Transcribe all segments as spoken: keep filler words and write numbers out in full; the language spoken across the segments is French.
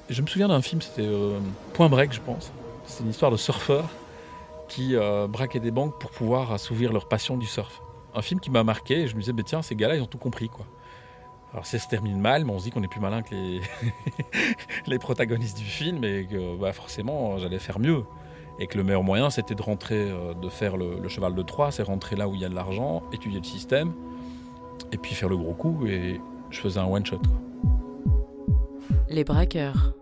Je me souviens d'un film, c'était euh, Point Break, je pense. C'est une histoire de surfeurs qui euh, braquaient des banques pour pouvoir assouvir leur passion du surf. Un film qui m'a marqué et je me disais, bah, tiens, ces gars-là, ils ont tout compris, quoi. Alors ça se termine mal, mais on se dit qu'on est plus malin que les, les protagonistes du film et que bah, forcément, j'allais faire mieux. Et que le meilleur moyen, c'était de rentrer, euh, de faire le, le cheval de Troie, c'est rentrer là où il y a de l'argent, étudier le système, et puis faire le gros coup, et je faisais un one-shot, quoi. Les braqueurs.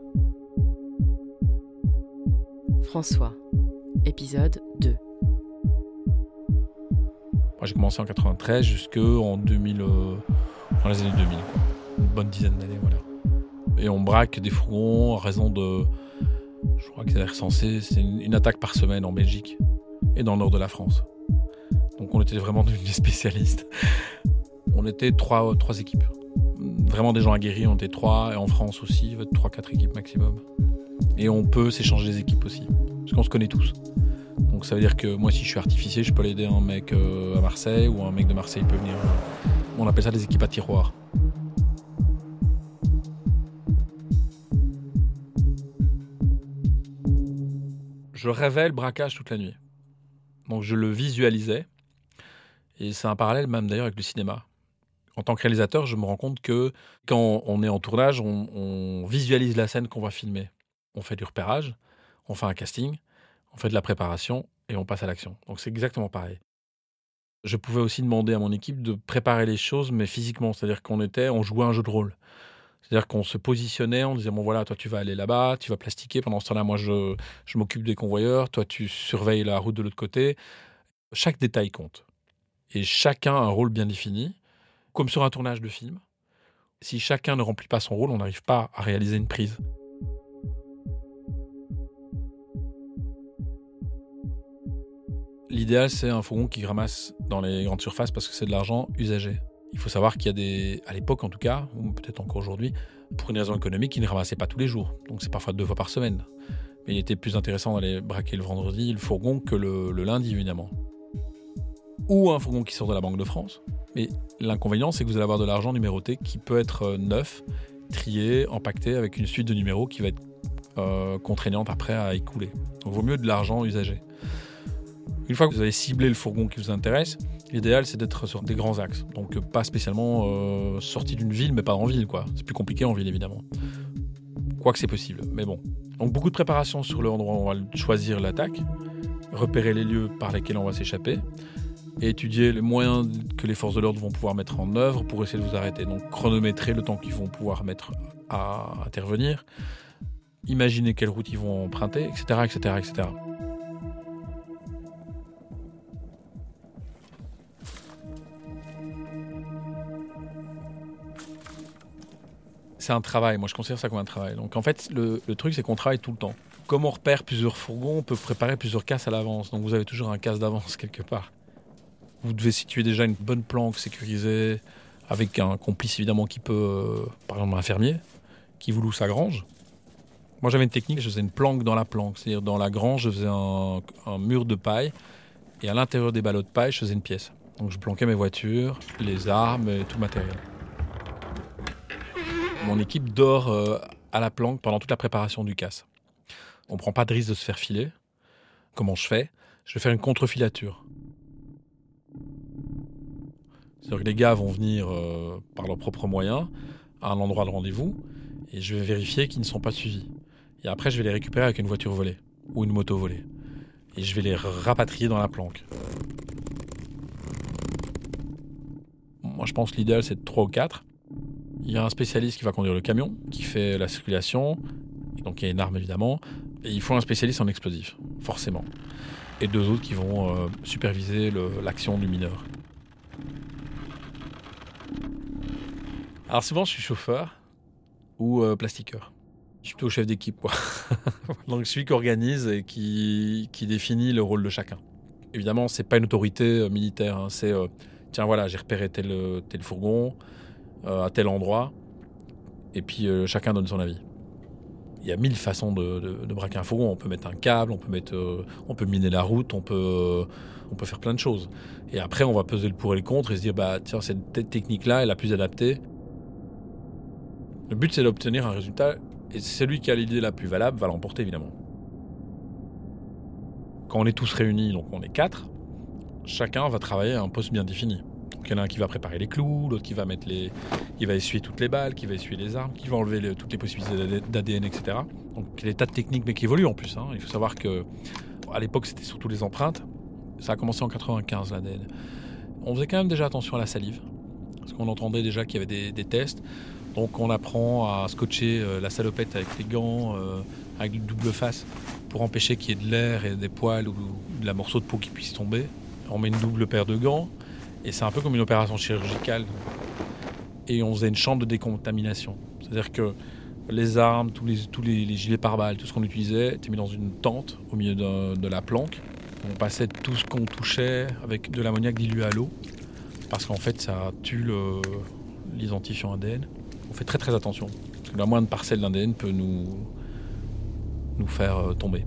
François, épisode deux. Moi, j'ai commencé en quatre-vingt-treize jusqu'en deux mille, euh, dans les années deux mille, quoi. Une bonne dizaine d'années, voilà. Et on braque des fourgons à raison de, je crois qu'ils avaient recensé, c'est une, une attaque par semaine en Belgique et dans le nord de la France. Donc on était vraiment devenus des spécialistes. On était trois, trois équipes. Vraiment des gens aguerris, on était trois, et en France aussi, il y avait trois, quatre équipes maximum. Et on peut s'échanger des équipes aussi, parce qu'on se connaît tous. Donc ça veut dire que moi, si je suis artificier, je peux aller aider un mec euh, à Marseille, ou un mec de Marseille peut venir. Euh, on appelle ça des équipes à tiroir. Je rêvais le braquage toute la nuit. Donc je le visualisais. Et c'est un parallèle même d'ailleurs avec le cinéma. En tant que réalisateur, je me rends compte que quand on est en tournage, on, on visualise la scène qu'on va filmer. On fait du repérage, on fait un casting, on fait de la préparation et on passe à l'action. Donc c'est exactement pareil. Je pouvais aussi demander à mon équipe de préparer les choses, mais physiquement. C'est-à-dire qu'on était, on jouait un jeu de rôle. C'est-à-dire qu'on se positionnait, on disait, bon voilà, toi tu vas aller là-bas, tu vas plastiquer. Pendant ce temps-là, moi je, je m'occupe des convoyeurs, toi tu surveilles la route de l'autre côté. Chaque détail compte. Et chacun a un rôle bien défini. Comme sur un tournage de film, si chacun ne remplit pas son rôle, on n'arrive pas à réaliser une prise. L'idéal, c'est un fourgon qui ramasse dans les grandes surfaces parce que c'est de l'argent usagé. Il faut savoir qu'il y a des, à l'époque en tout cas, ou peut-être encore aujourd'hui, pour une raison économique, ils ne ramassaient pas tous les jours. Donc c'est parfois deux fois par semaine. Mais il était plus intéressant d'aller braquer le vendredi le fourgon que le, le lundi, évidemment. Ou un fourgon qui sort de la Banque de France. Mais l'inconvénient, c'est que vous allez avoir de l'argent numéroté qui peut être neuf, trié, empaqueté avec une suite de numéros qui va être euh, contraignante après à écouler. Donc il vaut mieux de l'argent usagé. Une fois que vous avez ciblé le fourgon qui vous intéresse, l'idéal c'est d'être sur des grands axes. Donc pas spécialement euh, sorti d'une ville, mais pas en ville, quoi. C'est plus compliqué en ville, évidemment. Quoique c'est possible, mais bon. Donc beaucoup de préparation sur l'endroit où on va choisir l'attaque, repérer les lieux par lesquels on va s'échapper, et étudier les moyens que les forces de l'ordre vont pouvoir mettre en œuvre pour essayer de vous arrêter. Donc chronométrer le temps qu'ils vont pouvoir mettre à intervenir, imaginer quelle route ils vont emprunter, et cetera, et cetera, et cetera. C'est un travail, moi je considère ça comme un travail. Donc en fait, le, le truc c'est qu'on travaille tout le temps. Comme on repère plusieurs fourgons, on peut préparer plusieurs casses à l'avance. Donc vous avez toujours un casse d'avance quelque part. Vous devez situer déjà une bonne planque sécurisée, avec un complice évidemment qui peut, euh, par exemple un fermier, qui vous loue sa grange. Moi j'avais une technique, je faisais une planque dans la planque, c'est-à-dire dans la grange je faisais un, un mur de paille, et à l'intérieur des ballots de paille je faisais une pièce. Donc je planquais mes voitures, les armes et tout le matériel. Mon équipe dort euh, à la planque pendant toute la préparation du casse. On ne prend pas de risque de se faire filer. Comment je fais ? Je vais faire une contre-filature. C'est-à-dire que les gars vont venir euh, par leurs propres moyens à un endroit de rendez-vous et je vais vérifier qu'ils ne sont pas suivis. Et après, je vais les récupérer avec une voiture volée ou une moto volée. Et je vais les rapatrier dans la planque. Moi, je pense que l'idéal, c'est de trois ou quatre. Il y a un spécialiste qui va conduire le camion, qui fait la circulation. Donc, il y a une arme, évidemment. Et il faut un spécialiste en explosifs, forcément. Et deux autres qui vont euh, superviser le, l'action du mineur. Alors souvent, je suis chauffeur ou euh, plastiqueur. Je suis plutôt chef d'équipe, quoi. Donc je suis qui organise et qui, qui définit le rôle de chacun. Évidemment, c'est pas une autorité euh, militaire. Hein. C'est, euh, tiens, voilà, j'ai repéré tel, tel fourgon euh, à tel endroit. Et puis, euh, chacun donne son avis. Il y a mille façons de, de, de braquer un fourgon. On peut mettre un câble, on peut, mettre, euh, on peut miner la route, on peut, euh, on peut faire plein de choses. Et après, on va peser le pour et le contre et se dire, bah, tiens, cette technique-là est la plus adaptée. Le but, c'est d'obtenir un résultat Et celui qui a l'idée la plus valable va l'emporter, évidemment. Quand on est tous réunis, donc on est quatre, chacun va travailler à un poste bien défini. Donc il y en a un qui va préparer les clous, l'autre qui va mettre les, qui va essuyer toutes les balles, qui va essuyer les armes, qui va enlever les, toutes les possibilités d'A D N, et cetera. Donc il y a des tas de techniques, mais qui évoluent en plus. Hein. Il faut savoir que à l'époque, c'était surtout les empreintes. Ça a commencé en quatre-vingt-quinze, l'A D N. On faisait quand même déjà attention à la salive, parce qu'on entendait déjà qu'il y avait des, des tests. Donc on apprend à scotcher euh, la salopette avec les gants, euh, avec du double face, pour empêcher qu'il y ait de l'air et des poils ou de la morceau de peau qui puisse tomber. On met une double paire de gants, et c'est un peu comme une opération chirurgicale. Et on faisait une chambre de décontamination. C'est-à-dire que les armes, tous les, tous les, les gilets pare-balles, tout ce qu'on utilisait, était mis dans une tente au milieu de, de la planque. On passait tout ce qu'on touchait avec de l'ammoniac dilué à l'eau, parce qu'en fait ça tue le, l'identifiant A D N. On fait très très attention, parce que la moindre parcelle d'A D N peut nous, nous faire tomber.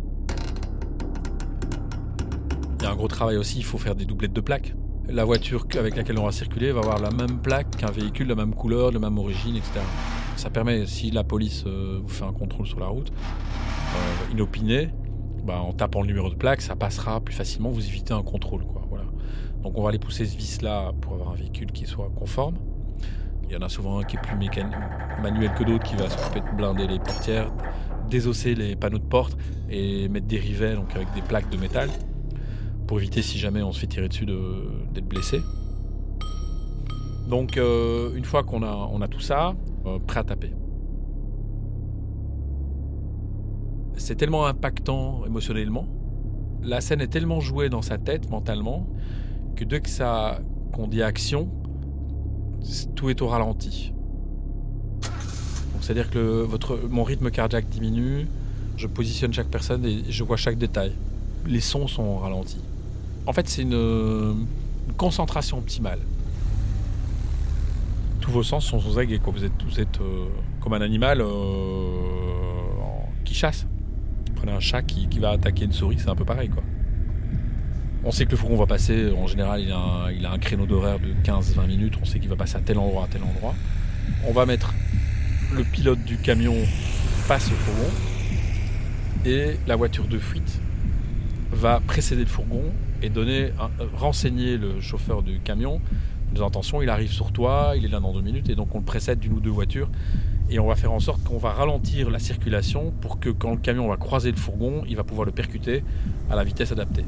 Il y a un gros travail aussi, il faut faire des doublettes de plaques. La voiture avec laquelle on va circuler va avoir la même plaque qu'un véhicule, la même couleur, la même origine, et cetera. Ça permet, si la police euh, vous fait un contrôle sur la route, euh, inopiné, bah, en tapant le numéro de plaque, ça passera plus facilement, vous évitez un contrôle, quoi. Voilà. Donc on va aller pousser ce vis-là pour avoir un véhicule qui soit conforme. Il y en a souvent un qui est plus mécan... manuel que d'autres, qui va s'occuper de blinder les portières, désosser les panneaux de porte et mettre des rivets, donc avec des plaques de métal, pour éviter, si jamais on se fait tirer dessus, de... d'être blessé. Donc euh, une fois qu'on a, on a tout ça, euh, prêt à taper. C'est tellement impactant émotionnellement, la scène est tellement jouée dans sa tête mentalement, que dès que ça, qu'on dit action, tout est au ralenti. Donc, c'est-à-dire que le, votre, mon rythme cardiaque diminue, je positionne chaque personne et je vois chaque détail. Les sons sont au ralenti. En fait, c'est une, une concentration optimale. Tous vos sens sont aux aguets, quoi. Vous êtes, vous êtes euh, comme un animal euh, qui chasse. Prenez un chat qui, qui va attaquer une souris, c'est un peu pareil, quoi. On sait que le fourgon va passer, en général, il a un, il a un créneau d'horaire de quinze à vingt minutes. On sait qu'il va passer à tel endroit, à tel endroit. On va mettre le pilote du camion face au fourgon et la voiture de fuite va précéder le fourgon et donner, un, renseigner le chauffeur du camion. Des intentions, il arrive sur toi, il est là dans deux minutes, et donc on le précède d'une ou deux voitures. Et on va faire en sorte qu'on va ralentir la circulation pour que quand le camion va croiser le fourgon, il va pouvoir le percuter à la vitesse adaptée.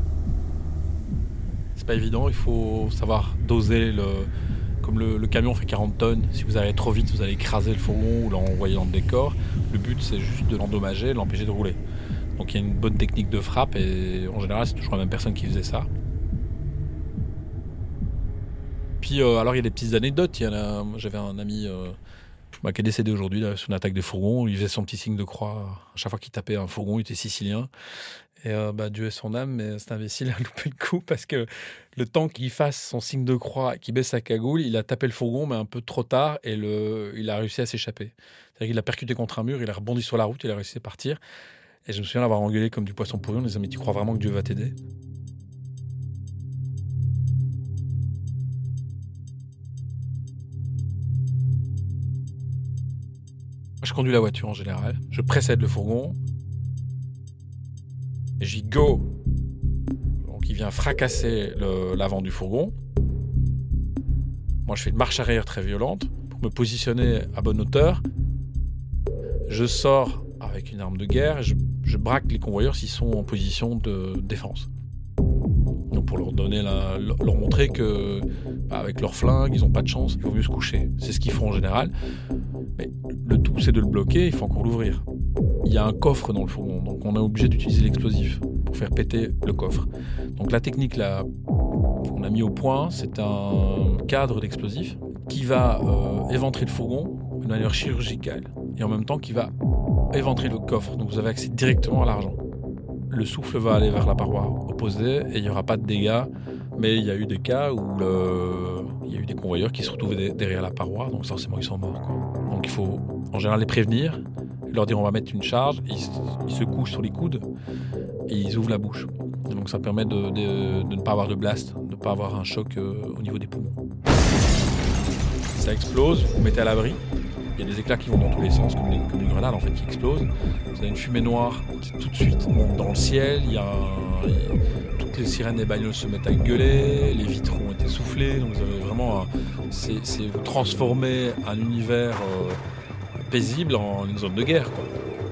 C'est pas évident, il faut savoir doser le... Comme le, le camion fait quarante tonnes, si vous allez trop vite, vous allez écraser le fourgon ou l'envoyer dans le décor. Le but, c'est juste de l'endommager, de l'empêcher de rouler. Donc il y a une bonne technique de frappe, et en général, c'est toujours la même personne qui faisait ça. Puis euh, alors il y a des petites anecdotes. Il y en a, j'avais un ami euh, bah, qui est décédé aujourd'hui là, sous une attaque des fourgons. Il faisait son petit signe de croix à chaque fois qu'il tapait un fourgon. Il était sicilien. Et euh, bah, Dieu est son âme, mais cet imbécile a loupé le coup, parce que le temps qu'il fasse son signe de croix, qu'il baisse sa cagoule, il a tapé le fourgon, mais un peu trop tard, et le, il a réussi à s'échapper. C'est-à-dire qu'il a percuté contre un mur, il a rebondi sur la route, il a réussi à partir. Et je me souviens l'avoir engueulé comme du poisson pourri en disant « Mais tu crois vraiment que Dieu va t'aider ?» Je conduis la voiture en général, je précède le fourgon, et j'y go. Donc il vient fracasser le, l'avant du fourgon. Moi je fais une marche arrière très violente pour me positionner à bonne hauteur. Je sors avec une arme de guerre et je, je braque les convoyeurs s'ils sont en position de défense. Donc pour leur donner la, leur montrer que bah, avec leur flingue, ils n'ont pas de chance, il vaut mieux se coucher. C'est ce qu'ils font en général. Mais le tout, c'est de le bloquer, il faut encore l'ouvrir. Il y a un coffre dans le fourgon, donc on est obligé d'utiliser l'explosif pour faire péter le coffre. Donc la technique là, qu'on a mis au point, c'est un cadre d'explosif qui va euh, éventrer le fourgon de manière chirurgicale et en même temps qui va éventrer le coffre. Donc vous avez accès directement à l'argent. Le souffle va aller vers la paroi opposée et il n'y aura pas de dégâts. Mais il y a eu des cas où le... il y a eu des convoyeurs qui se retrouvaient derrière la paroi, donc forcément ils sont morts, quoi. Donc il faut en général les prévenir, leur dire on va mettre une charge, ils, ils se couchent sur les coudes et ils ouvrent la bouche. Et donc ça permet de, de, de ne pas avoir de blast, de ne pas avoir un choc euh, au niveau des poumons. Ça explose, vous mettez à l'abri, Il y a des éclats qui vont dans tous les sens, comme, des, comme une grenade en fait, qui explose. Vous avez une fumée noire qui tout de suite monte dans le ciel. Il y a un, il y a, toutes les sirènes des bagnoles se mettent à gueuler, les vitres ont été soufflées. Donc vous avez vraiment, un, c'est, c'est vous transformer un univers euh, paisible en une zone de guerre, quoi.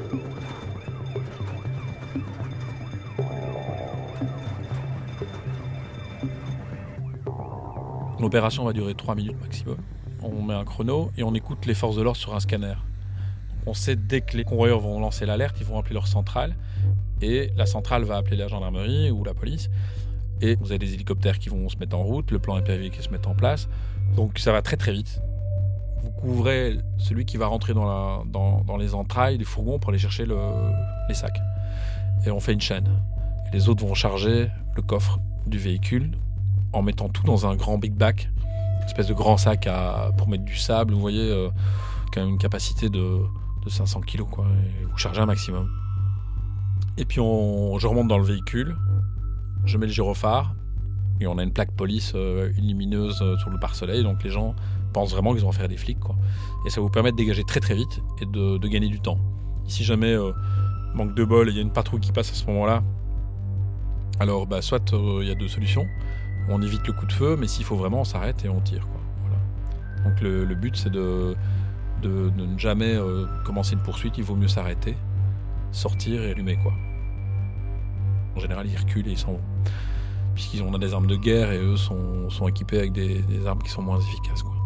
L'opération va durer trois minutes maximum. On met un chrono et on écoute les forces de l'ordre sur un scanner. Donc on sait dès que les convoyeurs vont lancer l'alerte, ils vont appeler leur centrale. Et la centrale va appeler la gendarmerie ou la police. Et vous avez des hélicoptères qui vont se mettre en route, le plan P A V qui se met en place. Donc ça va très très vite. Vous couvrez celui qui va rentrer dans, la, dans, dans les entrailles du fourgon pour aller chercher le, les sacs. Et on fait une chaîne. Et les autres vont charger le coffre du véhicule en mettant tout dans un grand big bag, une espèce de grand sac à, pour mettre du sable. Vous voyez, euh, quand même une capacité de, de cinq cents kilos, quoi. Et vous chargez un maximum. Et puis on, je remonte dans le véhicule, je mets le gyrophare, et on a une plaque police euh, une lumineuse euh, sur le pare-soleil, donc les gens pensent vraiment qu'ils vont faire des flics, quoi. Et ça vous permet de dégager très très vite et de, de gagner du temps. Si jamais euh, manque de bol et il y a une patrouille qui passe à ce moment-là, alors bah, soit il euh, y a deux solutions. On évite le coup de feu, mais s'il faut vraiment, on s'arrête et on tire, quoi. Voilà. Donc le, le but, c'est de, de, de ne jamais euh, commencer une poursuite. Il vaut mieux s'arrêter, sortir et allumer, quoi. En général, ils reculent et ils s'en vont. Puisqu'on a des armes de guerre et eux sont, sont équipés avec des, des armes qui sont moins efficaces, quoi.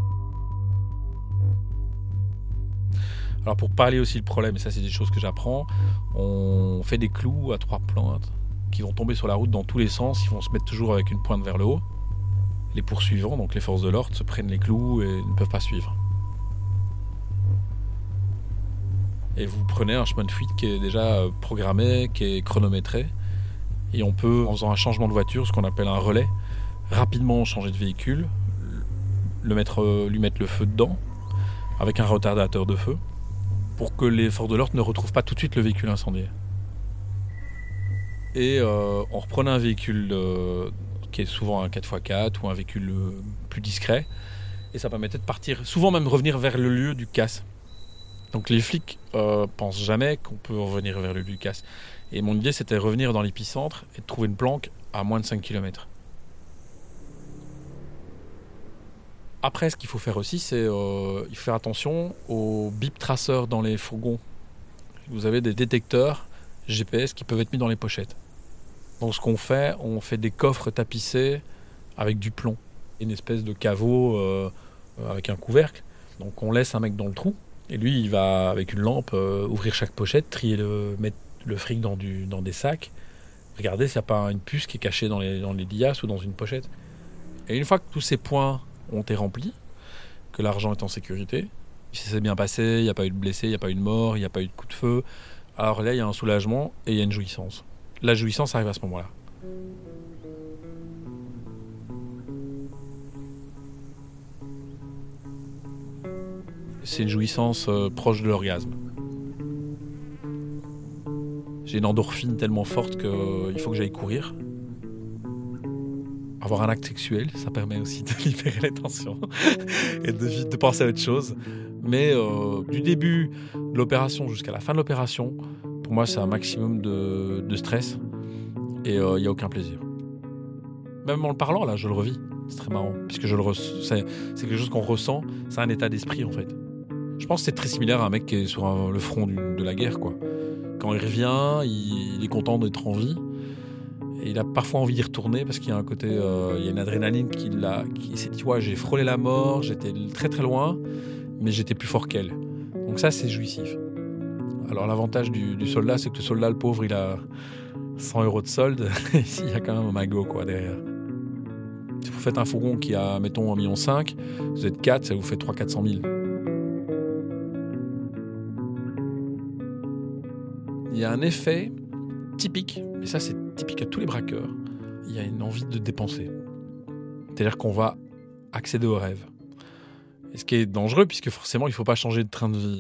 Alors pour pallier aussi le problème, et ça c'est des choses que j'apprends, on fait des clous à trois pointes qui vont tomber sur la route dans tous les sens, ils vont se mettre toujours avec une pointe vers le haut. Les poursuivants, donc les forces de l'ordre, se prennent les clous et ne peuvent pas suivre. Et vous prenez un chemin de fuite qui est déjà programmé, qui est chronométré, et on peut, en faisant un changement de voiture, ce qu'on appelle un relais, rapidement changer de véhicule, le mettre, lui mettre le feu dedans, avec un retardateur de feu, pour que les forces de l'ordre ne retrouvent pas tout de suite le véhicule incendié. Et euh, on reprenait un véhicule euh, qui est souvent un quatre par quatre ou un véhicule euh, plus discret. Et ça permettait de partir, souvent même revenir vers le lieu du casse. Donc les flics euh, pensent jamais qu'on peut revenir vers le lieu du casse. Et mon idée, c'était de revenir dans l'épicentre et de trouver une planque à moins de cinq kilomètres. Après, ce qu'il faut faire aussi, c'est euh, il faut faire attention aux bip traceurs dans les fourgons. Vous avez des détecteurs G P S qui peuvent être mis dans les pochettes. Donc ce qu'on fait, on fait des coffres tapissés avec du plomb. Une espèce de caveau euh, avec un couvercle. Donc on laisse un mec dans le trou. Et lui, il va, avec une lampe, euh, ouvrir chaque pochette, trier le, mettre le fric dans, du, dans des sacs. Regardez s'il n'y a pas une puce qui est cachée dans les, dans les liasses ou dans une pochette. Et une fois que tous ces points ont été remplis, que l'argent est en sécurité, si ça s'est bien passé, il n'y a pas eu de blessés, il n'y a pas eu de mort, il n'y a pas eu de coup de feu, alors là, il y a un soulagement et il y a une jouissance. La jouissance arrive à ce moment-là. C'est une jouissance euh, proche de l'orgasme. J'ai une endorphine tellement forte qu'il euh, faut que j'aille courir. Avoir un acte sexuel, ça permet aussi de libérer les tensions et de, de penser à autre chose. Mais euh, du début de l'opération jusqu'à la fin de l'opération, pour moi, c'est un maximum de, de stress et il euh, n'y a aucun plaisir. Même en le parlant, là, je le revis. C'est très marrant, puisque je le re- c'est, c'est quelque chose qu'on ressent, c'est un état d'esprit, en fait. Je pense que c'est très similaire à un mec qui est sur un, le front du, de la guerre, quoi. Quand il revient, il, il est content d'être en vie. Et il a parfois envie d'y retourner parce qu'il y a un côté, euh, il y a une adrénaline qui, l'a, qui s'est dit, ouais, j'ai frôlé la mort, j'étais très très loin, mais j'étais plus fort qu'elle. Donc ça, c'est jouissif. Alors l'avantage du, du soldat, c'est que le soldat, le pauvre, il a cent euros de solde. Ici, il y a quand même un magot, quoi, derrière. Si vous faites un fourgon qui a, mettons, un virgule cinq million, vous êtes quatre, ça vous fait trois cents à quatre cent mille. Il y a un effet typique, et ça c'est typique à tous les braqueurs, il y a une envie de dépenser. C'est-à-dire qu'on va accéder au rêve. Et ce qui est dangereux, puisque forcément il ne faut pas changer de train de vie.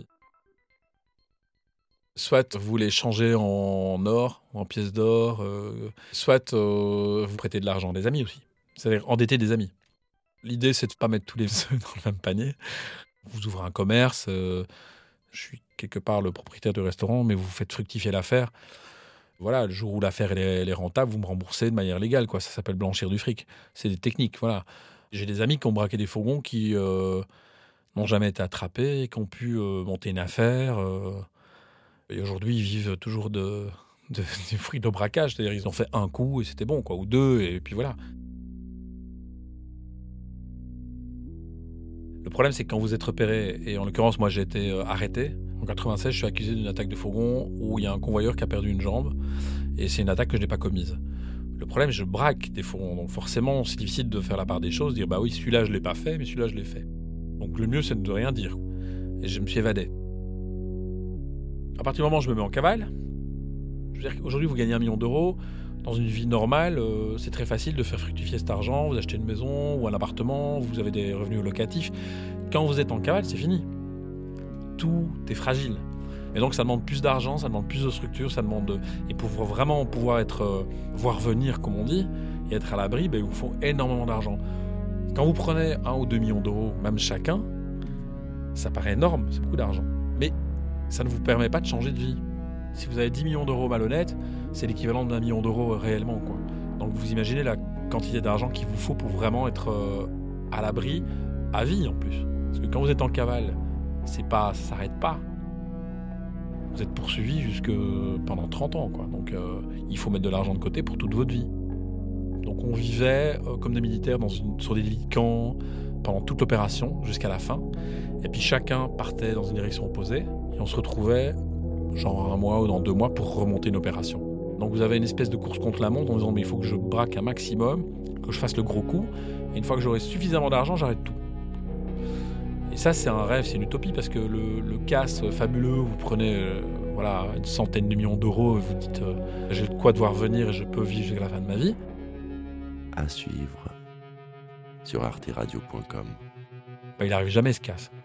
Soit vous voulez changer en or, en pièces d'or, euh, soit euh, vous prêtez de l'argent à des amis aussi. C'est-à-dire endetter des amis. L'idée c'est de ne pas mettre tous les œufs dans le même panier. Vous ouvrez un commerce, euh, je suis quelque part le propriétaire du restaurant, mais vous faites fructifier l'affaire. Voilà, le jour où l'affaire elle est, elle est rentable, vous me remboursez de manière légale, quoi. Ça s'appelle blanchir du fric. C'est des techniques, voilà. J'ai des amis qui ont braqué des fourgons qui euh, n'ont jamais été attrapés, et qui ont pu euh, monter une affaire. Euh, et aujourd'hui, ils vivent toujours de, de, du fruit de braquage. C'est-à-dire ils ont fait un coup et c'était bon, quoi, ou deux, et puis voilà. Le problème, c'est que quand vous êtes repéré, et en l'occurrence, moi j'ai été euh, arrêté. En quatre-vingt-seize, je suis accusé d'une attaque de fourgon où il y a un convoyeur qui a perdu une jambe, et c'est une attaque que je n'ai pas commise. Le problème, je braque des fourgons, donc forcément, c'est difficile de faire la part des choses, dire bah oui, celui-là je l'ai pas fait, mais celui-là je l'ai fait. Donc le mieux, c'est de rien dire. Et je me suis évadé. À partir du moment où je me mets en cavale, je veux dire qu'aujourd'hui vous gagnez un million d'euros. Dans une vie normale, euh, c'est très facile de faire fructifier cet argent. Vous achetez une maison ou un appartement, vous avez des revenus locatifs. Quand vous êtes en cavale, c'est fini. Tout est fragile. Et donc ça demande plus d'argent, ça demande plus de structure, ça demande de... Et pour vraiment pouvoir être, euh, voir venir, comme on dit, et être à l'abri, ben, il vous faut énormément d'argent. Quand vous prenez un ou deux millions d'euros, même chacun, ça paraît énorme, c'est beaucoup d'argent. Mais ça ne vous permet pas de changer de vie. Si vous avez dix millions d'euros malhonnêtes, c'est l'équivalent d'un million d'euros réellement, quoi. Donc vous imaginez la quantité d'argent qu'il vous faut pour vraiment être euh, à l'abri, à vie en plus. Parce que quand vous êtes en cavale, c'est pas, ça s'arrête pas. Vous êtes poursuivi jusque pendant trente ans, quoi. Donc euh, il faut mettre de l'argent de côté pour toute votre vie. Donc on vivait euh, comme des militaires dans une, sur des lits de camp pendant toute l'opération jusqu'à la fin. Et puis chacun partait dans une direction opposée et on se retrouvait genre un mois ou dans deux mois pour remonter une opération. Donc vous avez une espèce de course contre la montre en disant mais il faut que je braque un maximum, que je fasse le gros coup, et une fois que j'aurai suffisamment d'argent, j'arrête tout. Et ça c'est un rêve, c'est une utopie parce que le, le casse fabuleux, vous prenez euh, voilà, une centaine de millions d'euros et vous dites euh, j'ai de quoi devoir venir et je peux vivre jusqu'à la fin de ma vie. À suivre sur arte radio point com. Bah, il n'arrive jamais ce casse.